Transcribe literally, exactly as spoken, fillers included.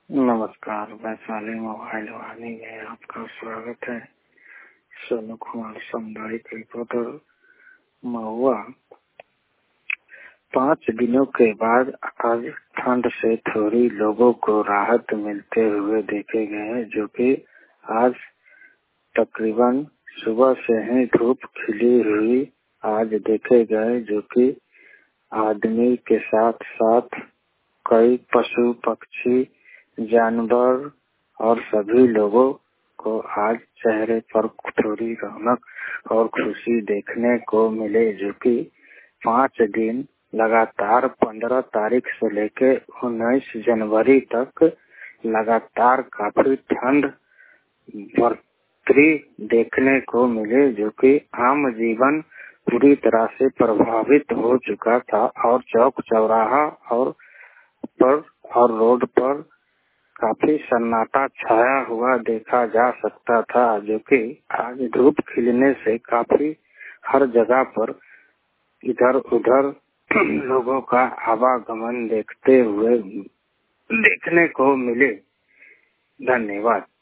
नमस्कार, वैशाली मोबाइल वाणी में आपका स्वागत है। सोनू कुमार सामुदायिक रिपोर्टर महुआ। पाँच दिनों के बाद आज ठंड से थोड़ी लोगों को राहत मिलते हुए देखे गए, जो कि आज तकरीबन सुबह से ही धूप खिली हुई आज देखे गए, जो कि आदमी के साथ साथ कई पशु पक्षी जानवर और सभी लोगों को आज चेहरे पर थोड़ी रौनक और खुशी देखने को मिले, जो कि पाँच दिन लगातार पंद्रह तारीख से लेकर उन्नीस जनवरी तक लगातार काफी ठंड बढ़ती देखने को मिले, जो कि आम जीवन पूरी तरह से प्रभावित हो चुका था और चौक चौराहा और पर और रोड पर काफी सन्नाटा छाया हुआ देखा जा सकता था, जो कि आज धूप खिलने से काफी हर जगह पर इधर उधर लोगों का आवागमन देखते हुए देखने को मिले। धन्यवाद।